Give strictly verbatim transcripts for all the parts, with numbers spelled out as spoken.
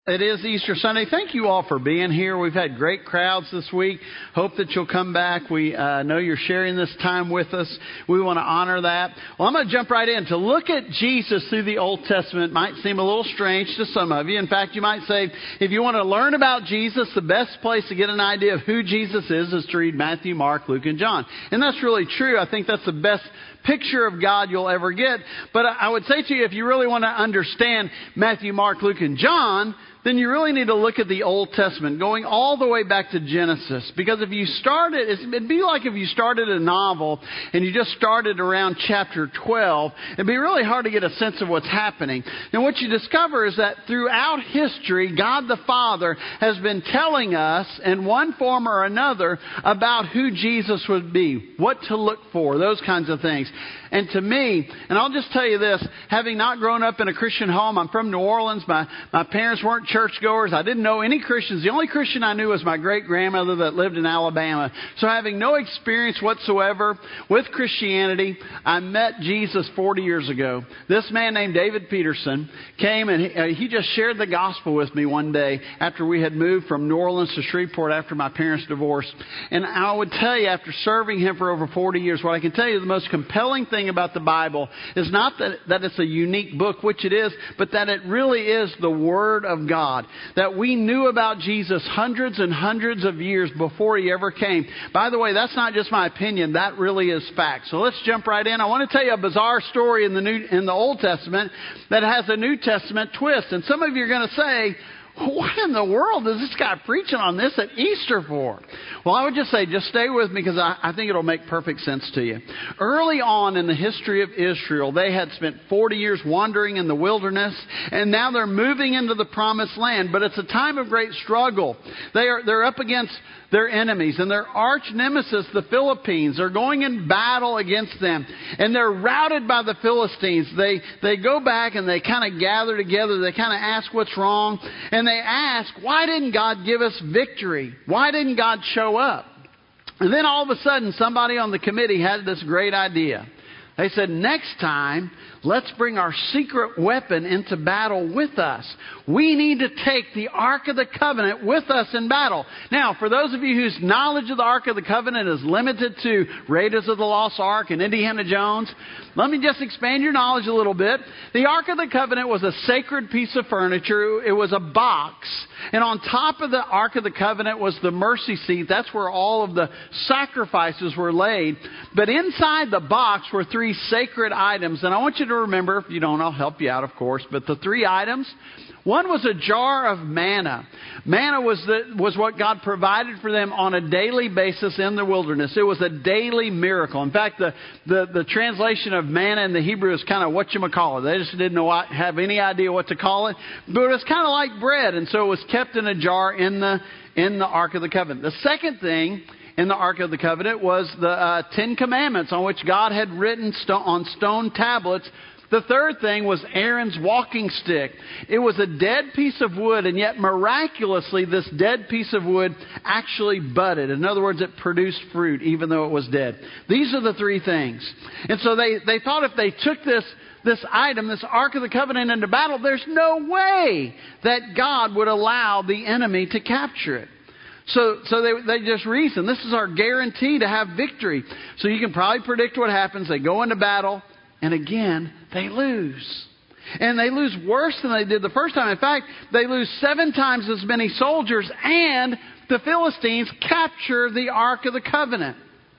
It is Easter Sunday. Thank you all for being here. We've had great crowds this week. Hope that you'll come back. We uh, know you're sharing this time with us. We want to honor that. Well, I'm going to jump right in. To look at Jesus through the Old Testament might seem a little strange to some of you. In fact, you might say, if you want to learn about Jesus, the best place to get an idea of who Jesus is is to read Matthew, Mark, Luke, and John. And that's really true. I think that's the best picture of God you'll ever get. But I would say to you, if you really want to understand Matthew, Mark, Luke, and John, then you really need to look at the Old Testament, going all the way back to Genesis. Because if you started, it'd be like if you started a novel and you just started around chapter twelve, it'd be really hard to get a sense of what's happening. And what you discover is that throughout history, God the Father has been telling us in one form or another about who Jesus would be, what to look for, those kinds of things. And to me, and I'll just tell you this, having not grown up in a Christian home, I'm from New Orleans, my, my parents weren't churchgoers, I didn't know any Christians. The only Christian I knew was my great-grandmother that lived in Alabama. So having no experience whatsoever with Christianity, I met Jesus forty years ago. This man named David Peterson came and he, uh, he just shared the gospel with me one day after we had moved from New Orleans to Shreveport after my parents' divorce. And I would tell you, after serving him for over forty years, what I can tell you the most compelling thing about the Bible is not that, that it's a unique book, which it is, but that it really is the Word of God. That we knew about Jesus hundreds and hundreds of years before He ever came. By the way, that's not just my opinion. That really is fact. So let's jump right in. I want to tell you a bizarre story in the New, in the Old Testament that has a New Testament twist. And some of you are going to say, what in the world is this guy preaching on this at Easter for? Well, I would just say, just stay with me because I, I think it'll make perfect sense to you. Early on in the history of Israel, they had spent forty years wandering in the wilderness, and now they're moving into the promised land. But it's a time of great struggle. They are they're up against their enemies, and their arch nemesis, the Philippines, are going in battle against them. And they're routed by the Philistines. They they go back and they kind of gather together. They kind of ask what's wrong. And they ask, why didn't God give us victory? Why didn't God show up? And then all of a sudden, somebody on the committee had this great idea. They said, next time, let's bring our secret weapon into battle with us. We need to take the Ark of the Covenant with us in battle. Now, for those of you whose knowledge of the Ark of the Covenant is limited to Raiders of the Lost Ark and Indiana Jones, let me just expand your knowledge a little bit. The Ark of the Covenant was a sacred piece of furniture. It was a box. And on top of the Ark of the Covenant was the mercy seat. That's where all of the sacrifices were laid. But inside the box were three sacred items. And I want you to remember, if you don't, I'll help you out, of course. But the three items, one was a jar of manna. Manna was the, was what God provided for them on a daily basis in the wilderness. It was a daily miracle. In fact, the, the, the translation of manna in the Hebrew is kind of whatchamacallit. They just didn't know what, have any idea what to call it. But it was kind of like bread, and so it was kept in a jar in the in the Ark of the Covenant. The second thing in the Ark of the Covenant was the uh, Ten Commandments on which God had written sto- on stone tablets. The third thing was Aaron's walking stick. It was a dead piece of wood, and yet miraculously this dead piece of wood actually budded. In other words, it produced fruit even though it was dead. These are the three things. And so they, they thought if they took this this item, this Ark of the Covenant into battle, there's no way that God would allow the enemy to capture it. So so they, they just reasoned, this is our guarantee to have victory. So you can probably predict what happens. They go into battle, and again, they lose. And they lose worse than they did the first time. In fact, they lose seven times as many soldiers, and the Philistines capture the Ark of the Covenant.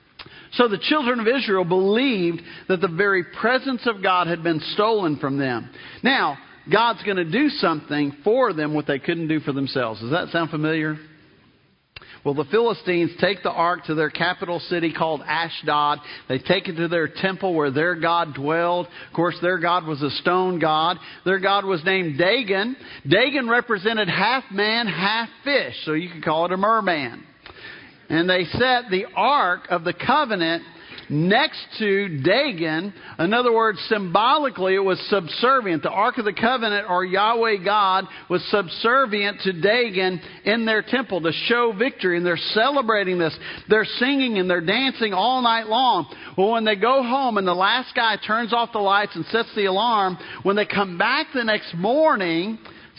So the children of Israel believed that the very presence of God had been stolen from them. Now, God's going to do something for them what they couldn't do for themselves. Does that sound familiar? Well, the Philistines take the ark to their capital city called Ashdod. They take it to their temple where their God dwelled. Of course, their God was a stone god. Their God was named Dagon. Dagon represented half man, half fish. So you could call it a merman. And they set the Ark of the Covenant next to Dagon. In other words, symbolically, it was subservient. The Ark of the Covenant, or Yahweh God, was subservient to Dagon in their temple to show victory. And they're celebrating this. They're singing and they're dancing all night long. Well, when they go home and the last guy turns off the lights and sets the alarm, when they come back the next morning,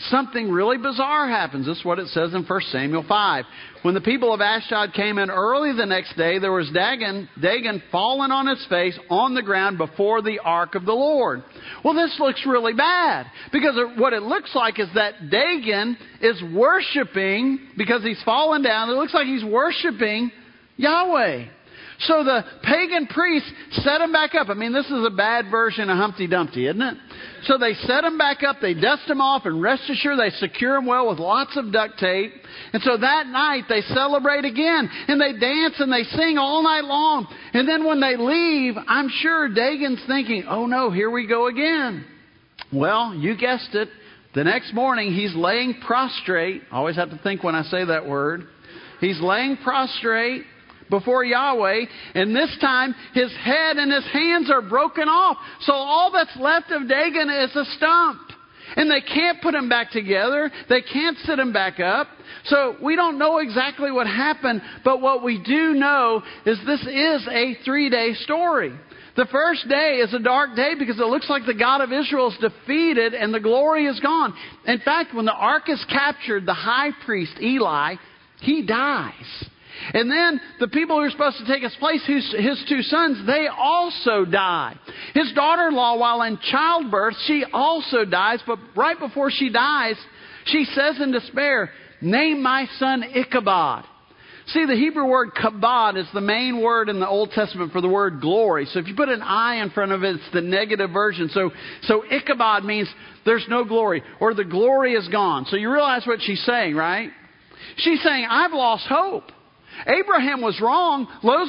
something really bizarre happens. This is what it says in First Samuel five. When the people of Ashdod came in early the next day, there was Dagon, Dagon fallen on his face on the ground before the ark of the Lord. Well, this looks really bad, because what it looks like is that Dagon is worshiping, because he's fallen down, it looks like he's worshiping Yahweh. So the pagan priests set him back up. I mean, this is a bad version of Humpty Dumpty, isn't it? So they set him back up, they dust him off, and rest assured they secure him well with lots of duct tape. And so that night they celebrate again, and they dance and they sing all night long. And then when they leave, I'm sure Dagon's thinking, oh no, here we go again. Well, you guessed it. The next morning he's laying prostrate. I always have to think when I say that word. He's laying prostrate before Yahweh, and this time his head and his hands are broken off. So all that's left of Dagon is a stump. And they can't put him back together. They can't sit him back up. So we don't know exactly what happened, but what we do know is this is a three-day story. The first day is a dark day because it looks like the God of Israel is defeated and the glory is gone. In fact, when the ark is captured, the high priest, Eli, he dies. And then the people who are supposed to take his place, his, his two sons, they also die. His daughter-in-law, while in childbirth, she also dies. But right before she dies, she says in despair, name my son Ichabod. See, the Hebrew word kabod is the main word in the Old Testament for the word glory. So if you put an I in front of it, it's the negative version. So, so Ichabod means there's no glory, or the glory is gone. So you realize what she's saying, right? She's saying, I've lost hope. Abraham was wrong.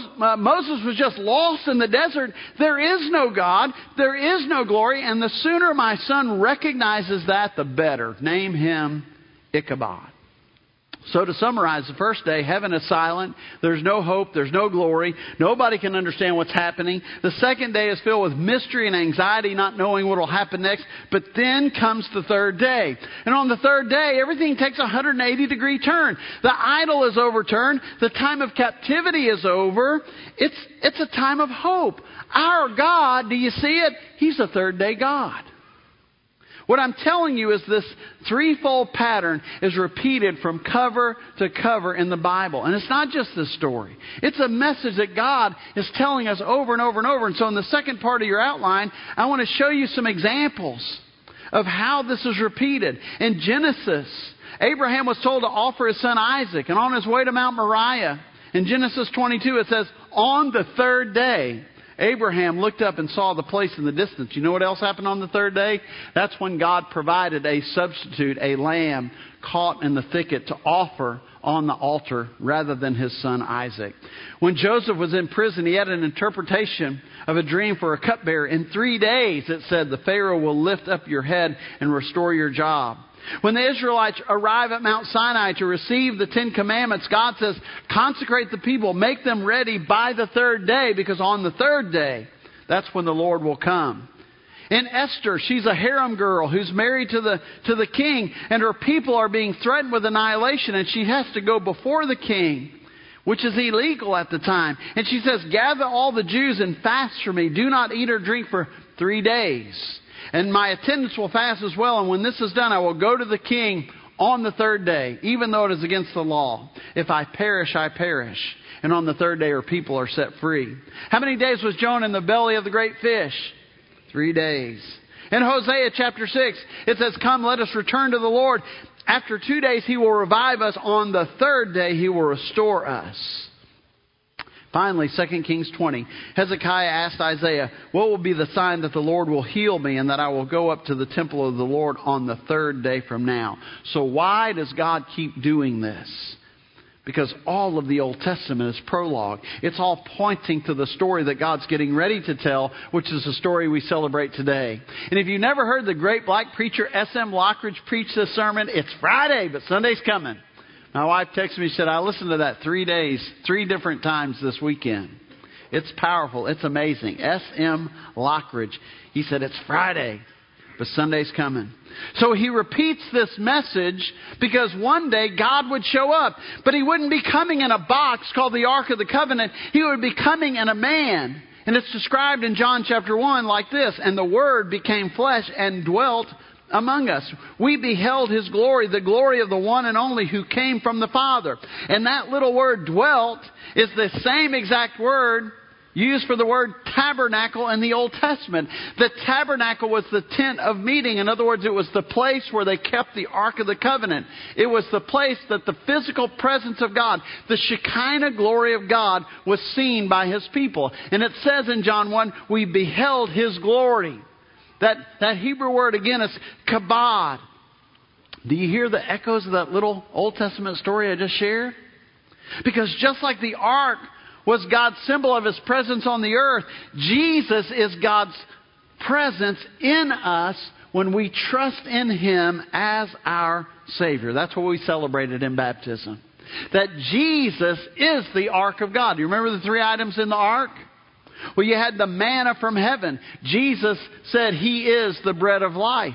Moses was just lost in the desert. There is no God. There is no glory. And the sooner my son recognizes that, the better. Name him Ichabod. So to summarize, the first day, heaven is silent. There's no hope. There's no glory. Nobody can understand what's happening. The second day is filled with mystery and anxiety, not knowing what will happen next. But then comes the third day. And on the third day, everything takes a one hundred eighty degree turn. The idol is overturned. The time of captivity is over. It's, it's a time of hope. Our God, do you see it? He's a third day God. What I'm telling you is this threefold pattern is repeated from cover to cover in the Bible. And it's not just this story. It's a message that God is telling us over and over and over. And so in the second part of your outline, I want to show you some examples of how this is repeated. In Genesis, Abraham was told to offer his son Isaac. And on his way to Mount Moriah, in Genesis twenty-two, it says, on the third day, Abraham looked up and saw the place in the distance. You know what else happened on the third day? That's when God provided a substitute, a lamb caught in the thicket to offer on the altar rather than his son Isaac. When Joseph was in prison, he had an interpretation of a dream for a cupbearer. In three days, it said, the Pharaoh will lift up your head and restore your job. When the Israelites arrive at Mount Sinai to receive the Ten Commandments, God says, consecrate the people, make them ready by the third day, because on the third day, that's when the Lord will come. In Esther, she's a harem girl who's married to the, to the king, and her people are being threatened with annihilation, and she has to go before the king, which is illegal at the time. And she says, gather all the Jews and fast for me. Do not eat or drink for three days. And my attendants will fast as well. And when this is done, I will go to the king on the third day, even though it is against the law. If I perish, I perish. And on the third day, her people are set free. How many days was Jonah in the belly of the great fish? Three days. In Hosea chapter six, it says, come, let us return to the Lord. After two days, he will revive us. On the third day, he will restore us. Finally, Second Kings twenty, Hezekiah asked Isaiah, what will be the sign that the Lord will heal me and that I will go up to the temple of the Lord on the third day from now? So why does God keep doing this? Because all of the Old Testament is prologue. It's all pointing to the story that God's getting ready to tell, which is the story we celebrate today. And if you've never heard the great black preacher S M Lockridge preach this sermon, it's Friday, but Sunday's coming. My wife texted me, she said, I listened to that three days, three different times this weekend. It's powerful. It's amazing. S M Lockridge. He said, it's Friday, but Sunday's coming. So he repeats this message because one day God would show up. But he wouldn't be coming in a box called the Ark of the Covenant. He would be coming in a man. And it's described in John chapter one like this. And the Word became flesh and dwelt among us. We beheld His glory, the glory of the one and only who came from the Father. And that little word dwelt is the same exact word used for the word tabernacle in the Old Testament. The tabernacle was the tent of meeting. In other words, it was the place where they kept the Ark of the Covenant. It was the place that the physical presence of God, the Shekinah glory of God, was seen by His people. And it says in John one, we beheld His glory. That, that Hebrew word again is kabod. Do you hear the echoes of that little Old Testament story I just shared? Because just like the Ark was God's symbol of His presence on the earth, Jesus is God's presence in us when we trust in Him as our Savior. That's what we celebrated in baptism. That Jesus is the Ark of God. Do you remember the three items in the Ark? Well, you had the manna from heaven. Jesus said He is the bread of life.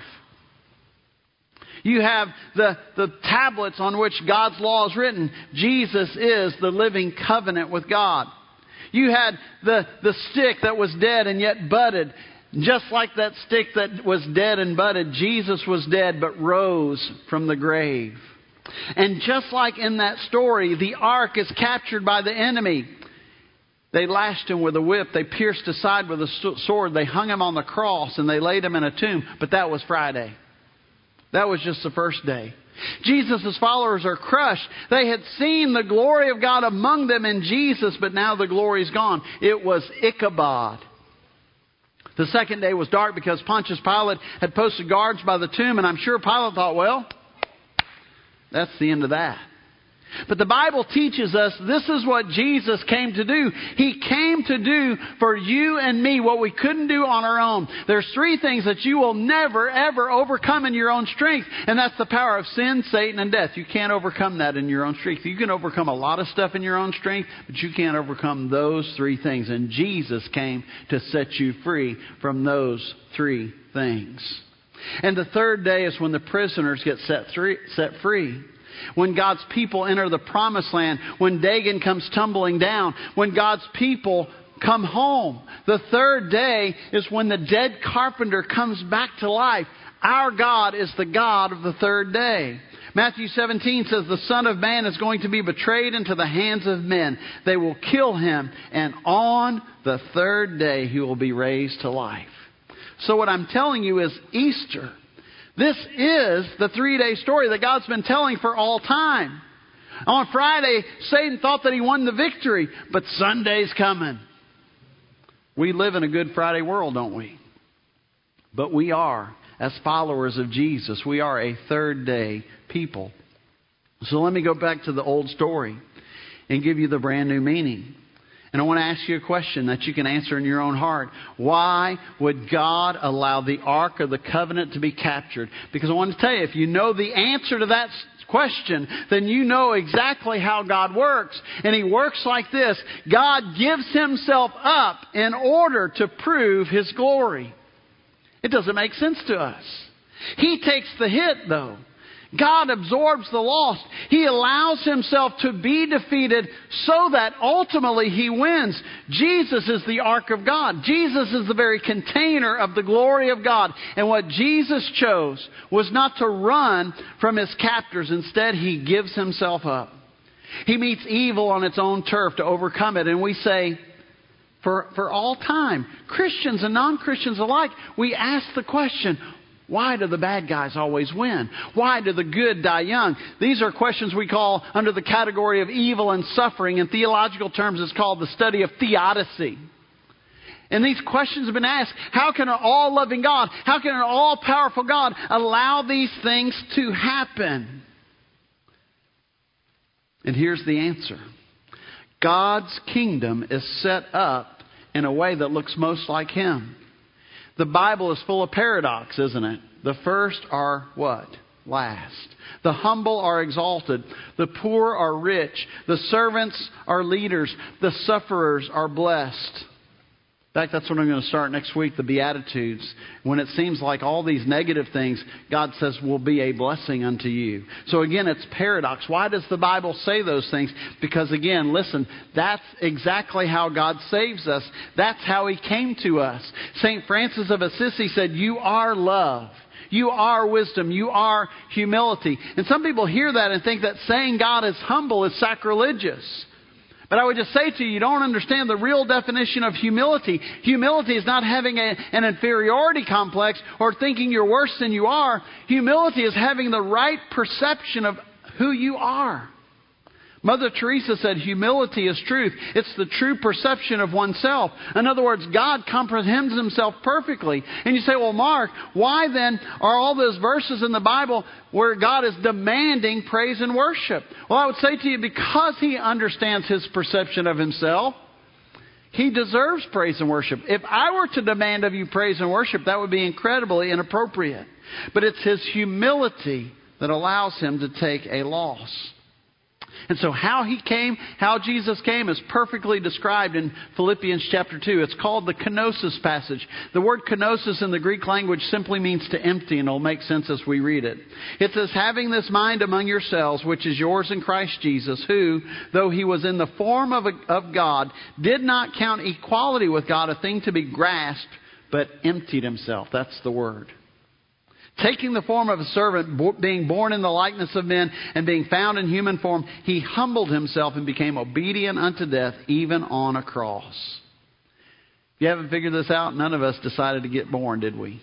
You have the, the tablets on which God's law is written. Jesus is the living covenant with God. You had the, the stick that was dead and yet budded. Just like that stick that was dead and budded, Jesus was dead but rose from the grave. And just like in that story, the ark is captured by the enemy. They lashed Him with a whip. They pierced His side with a sword. They hung Him on the cross and they laid Him in a tomb. But that was Friday. That was just the first day. Jesus' followers are crushed. They had seen the glory of God among them in Jesus, but now the glory is gone. It was Ichabod. The second day was dark because Pontius Pilate had posted guards by the tomb, and I'm sure Pilate thought, well, that's the end of that. But the Bible teaches us this is what Jesus came to do. He came to do for you and me what we couldn't do on our own. There's three things that you will never, ever overcome in your own strength. And that's the power of sin, Satan, and death. You can't overcome that in your own strength. You can overcome a lot of stuff in your own strength, but you can't overcome those three things. And Jesus came to set you free from those three things. And the third day is when the prisoners get set free. When God's people enter the promised land, when Dagon comes tumbling down, when God's people come home. The third day is when the dead carpenter comes back to life. Our God is the God of the third day. Matthew seventeen says the Son of Man is going to be betrayed into the hands of men. They will kill Him, and on the third day He will be raised to life. So what I'm telling you is Easter. This is the three-day story that God's been telling for all time. On Friday, Satan thought that he won the victory, but Sunday's coming. We live in a Good Friday world, don't we? But we are, as followers of Jesus, we are a third-day people. So let me go back to the old story and give you the brand new meaning. And I want to ask you a question that you can answer in your own heart. Why would God allow the Ark of the Covenant to be captured? Because I want to tell you, if you know the answer to that question, then you know exactly how God works. And He works like this. God gives Himself up in order to prove His glory. It doesn't make sense to us. He takes the hit, though. God absorbs the loss. He allows Himself to be defeated so that ultimately He wins. Jesus is the Ark of God. Jesus is the very container of the glory of God. And what Jesus chose was not to run from His captors. Instead, He gives Himself up. He meets evil on its own turf to overcome it. And we say, for, for all time, Christians and non-Christians alike, we ask the question, why do the bad guys always win? Why do the good die young? These are questions we call under the category of evil and suffering. In theological terms, it's called the study of theodicy. And these questions have been asked. How can an all-loving God, how can an all-powerful God allow these things to happen? And here's the answer. God's kingdom is set up in a way that looks most like Him. The Bible is full of paradox, isn't it? The first are what? Last. The humble are exalted. The poor are rich. The servants are leaders. The sufferers are blessed. In fact, that's what I'm going to start next week, the Beatitudes. When it seems like all these negative things, God says will be a blessing unto you. So again, it's paradox. Why does the Bible say those things? Because again, listen, that's exactly how God saves us. That's how He came to us. Saint Francis of Assisi said, you are love. You are wisdom. You are humility. And some people hear that and think that saying God is humble is sacrilegious. But I would just say to you, you don't understand the real definition of humility. Humility is not having a, an inferiority complex or thinking you're worse than you are. Humility is having the right perception of who you are. Mother Teresa said, humility is truth. It's the true perception of oneself. In other words, God comprehends himself perfectly. And you say, well, Mark, why then are all those verses in the Bible where God is demanding praise and worship? Well, I would say to you, because he understands his perception of himself, he deserves praise and worship. If I were to demand of you praise and worship, that would be incredibly inappropriate. But it's his humility that allows him to take a loss. And so how he came, how Jesus came is perfectly described in Philippians chapter two. It's called the kenosis passage. The word kenosis in the Greek language simply means to empty, and it'll make sense as we read it. It says, having this mind among yourselves, which is yours in Christ Jesus, who, though he was in the form of, a, of God, did not count equality with God a thing to be grasped, but emptied himself. That's the word. Taking the form of a servant, being born in the likeness of men, and being found in human form, he humbled himself and became obedient unto death, even on a cross. If you haven't figured this out, none of us decided to get born, did we?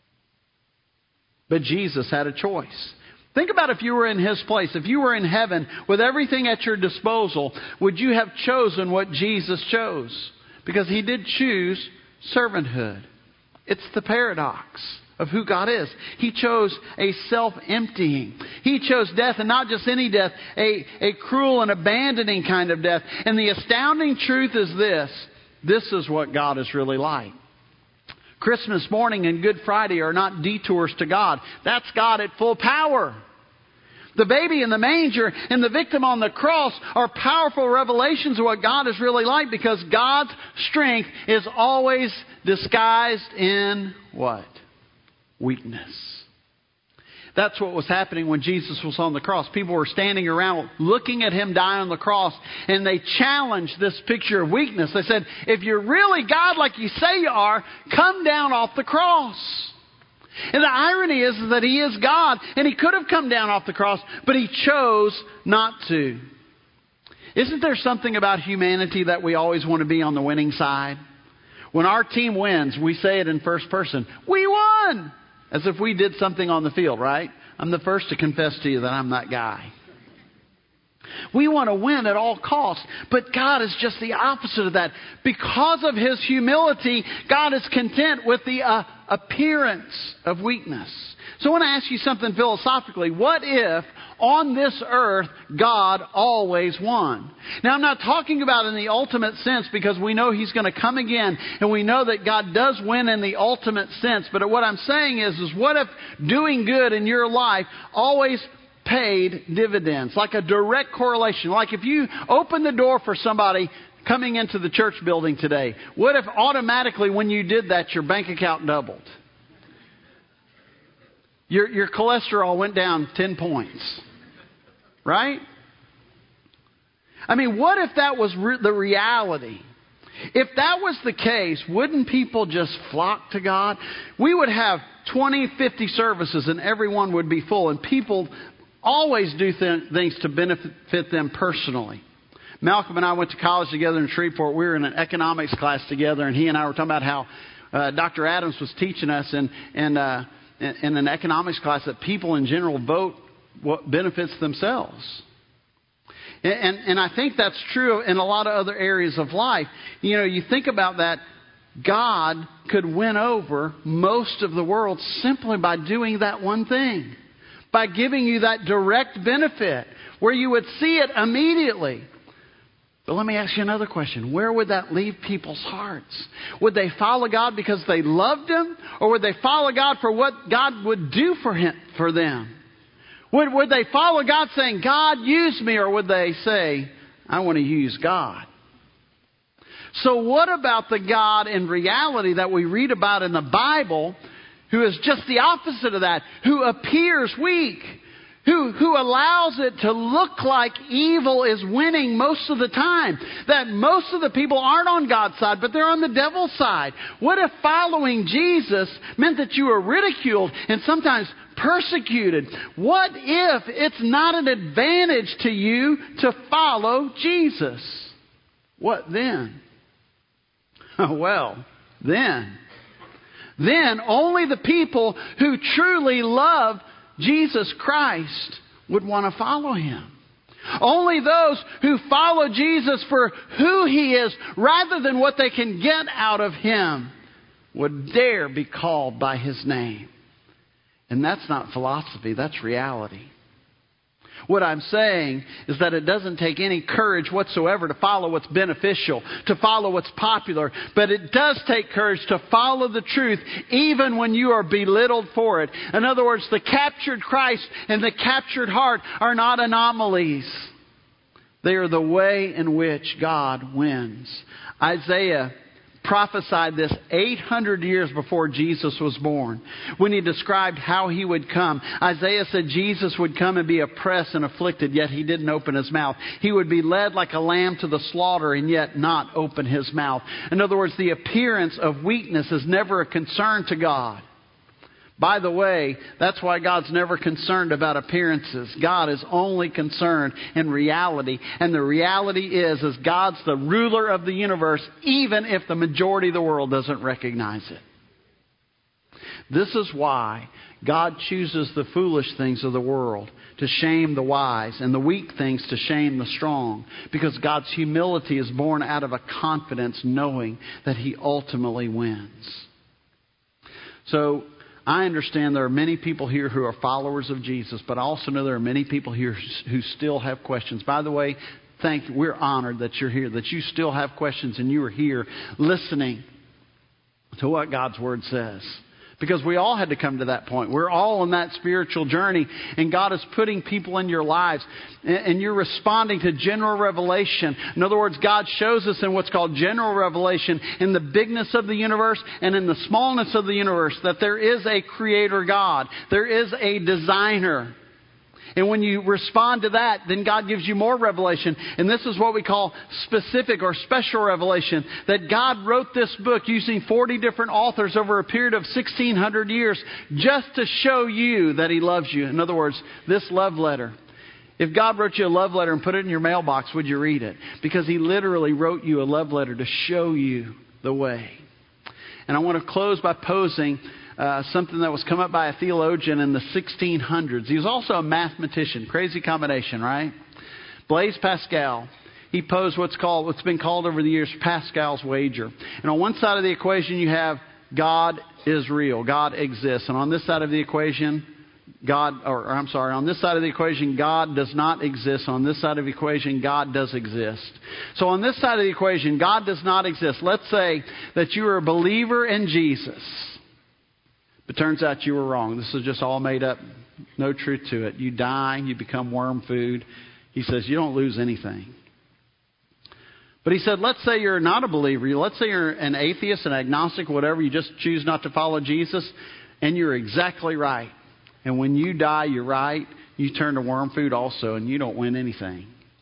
But Jesus had a choice. Think about if you were in his place. If you were in heaven with everything at your disposal, would you have chosen what Jesus chose? Because he did choose servanthood. It's the paradox of who God is. He chose a self-emptying. He chose death, and not just any death, a, a cruel and abandoning kind of death. And the astounding truth is this. This is what God is really like. Christmas morning and Good Friday are not detours to God. That's God at full power. The baby in the manger and the victim on the cross are powerful revelations of what God is really like, because God's strength is always disguised in what? Weakness. That's what was happening when Jesus was on the cross. People were standing around looking at him die on the cross, and they challenged this picture of weakness. They said, if you're really God like you say you are, come down off the cross. And the irony is that he is God, and he could have come down off the cross, but he chose not to. Isn't there something about humanity that we always want to be on the winning side? When our team wins, we say it in first person. We won! As if we did something on the field, right? I'm the first to confess to you that I'm that guy. We want to win at all costs. But God is just the opposite of that. Because of his humility, God is content with the uh, appearance of weakness. So I want to ask you something philosophically. What if on this earth God always won? Now, I'm not talking about in the ultimate sense, because we know he's going to come again, and we know that God does win in the ultimate sense. But what I'm saying is, is what if doing good in your life always paid dividends, like a direct correlation? Like if you open the door for somebody coming into the church building today, what if automatically when you did that, your bank account doubled? Your, your cholesterol went down ten points. Right? I mean, what if that was re- the reality? If that was the case, wouldn't people just flock to God? We would have twenty, fifty services, and everyone would be full. And people always do th- things to benefit them personally. Malcolm and I went to college together in Shreveport. We were in an economics class together, and he and I were talking about how uh, Doctor Adams was teaching us and, and uh, in an economics class that people in general vote what benefits themselves. And, and, and I think that's true in a lot of other areas of life. You know, you think about that, God could win over most of the world simply by doing that one thing. By giving you that direct benefit where you would see it immediately. But let me ask you another question. Where would that leave people's hearts? Would they follow God because they loved him? Or would they follow God for what God would do for him, for them? Would, would they follow God saying, God, use me? Or would they say, I want to use God? So what about the God in reality that we read about in the Bible, who is just the opposite of that, who appears weak, who, who allows it to look like evil is winning most of the time. That most of the people aren't on God's side, but they're on the devil's side. What if following Jesus meant that you were ridiculed and sometimes persecuted? What if it's not an advantage to you to follow Jesus? What then? Well, then, then only the people who truly love Jesus Christ would want to follow Him. Only those who follow Jesus for who He is rather than what they can get out of Him would dare be called by His name. And that's not philosophy, that's reality. What I'm saying is that it doesn't take any courage whatsoever to follow what's beneficial, to follow what's popular. But it does take courage to follow the truth even when you are belittled for it. In other words, the captured Christ and the captured heart are not anomalies. They are the way in which God wins. Isaiah prophesied this eight hundred years before Jesus was born. When he described how He would come, Isaiah said Jesus would come and be oppressed and afflicted, yet He didn't open His mouth. He would be led like a lamb to the slaughter and yet not open His mouth. In other words, the appearance of weakness is never a concern to God. By the way, that's why God's never concerned about appearances. God is only concerned in reality. And the reality is, is God's the ruler of the universe, even if the majority of the world doesn't recognize it. This is why God chooses the foolish things of the world to shame the wise and the weak things to shame the strong. Because God's humility is born out of a confidence knowing that He ultimately wins. So, I understand there are many people here who are followers of Jesus, but I also know there are many people here who still have questions. By the way, thank you. We're honored that you're here, that you still have questions and you are here listening to what God's Word says. Because we all had to come to that point. We're all on that spiritual journey. And God is putting people in your lives. And you're responding to general revelation. In other words, God shows us in what's called general revelation, in the bigness of the universe and in the smallness of the universe, that there is a creator God. There is a designer. And when you respond to that, then God gives you more revelation. And this is what we call specific or special revelation. That God wrote this book using forty different authors over a period of sixteen hundred years just to show you that He loves you. In other words, this love letter. If God wrote you a love letter and put it in your mailbox, would you read it? Because He literally wrote you a love letter to show you the way. And I want to close by posing Uh, something that was come up by a theologian in the sixteen hundreds. He was also a mathematician. Crazy combination, right? Blaise Pascal. He posed what's called, what's been called over the years, Pascal's wager. And on one side of the equation, you have God is real. God exists. And on this side of the equation, God, or, or I'm sorry, on this side of the equation, God does not exist. On this side of the equation, God does exist. So on this side of the equation, God does not exist. Let's say that you are a believer in Jesus. But turns out you were wrong. This is just all made up. No truth to it. You die, you become worm food. He says you don't lose anything. But he said, let's say you're not a believer. Let's say you're an atheist, an agnostic, whatever. You just choose not to follow Jesus. And you're exactly right. And when you die, you're right. You turn to worm food also, and you don't win anything.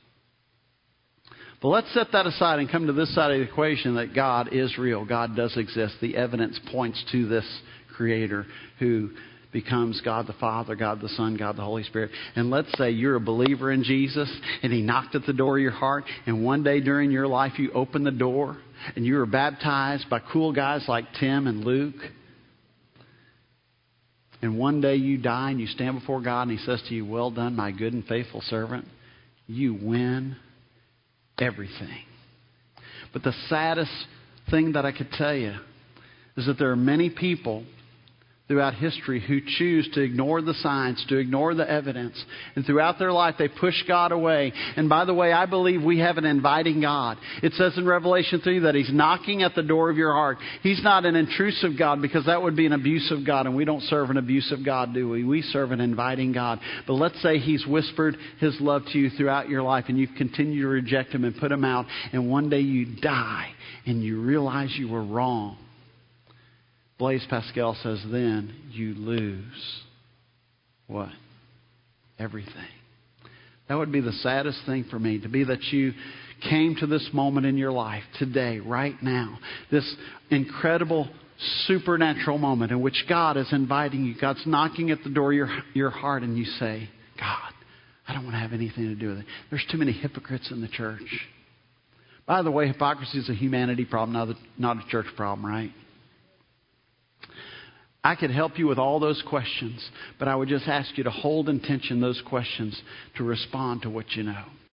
But let's set that aside and come to this side of the equation that God is real. God does exist. The evidence points to this Creator who becomes God the Father, God the Son, God the Holy Spirit. And let's say you're a believer in Jesus and He knocked at the door of your heart, and one day during your life you open the door and you were baptized by cool guys like Tim and Luke. And one day you die and you stand before God and He says to you, well done, my good and faithful servant. You win everything. But the saddest thing that I could tell you is that there are many people throughout history who choose to ignore the signs, to ignore the evidence. And throughout their life, they push God away. And by the way, I believe we have an inviting God. It says in Revelation three that He's knocking at the door of your heart. He's not an intrusive God, because that would be an abusive God. And we don't serve an abusive God, do we? We serve an inviting God. But let's say He's whispered His love to you throughout your life, and you continue to reject Him and put Him out. And one day you die and you realize you were wrong. Blaise Pascal says, then you lose what? everything. That would be the saddest thing for me, to be that you came to this moment in your life today, right now. This incredible supernatural moment in which God is inviting you. God's knocking at the door of your, your heart, and you say, God, I don't want to have anything to do with it. There's too many hypocrites in the church. By the way, hypocrisy is a humanity problem, not a, not a church problem, right? I could help you with all those questions, but I would just ask you to hold in tension those questions to respond to what you know.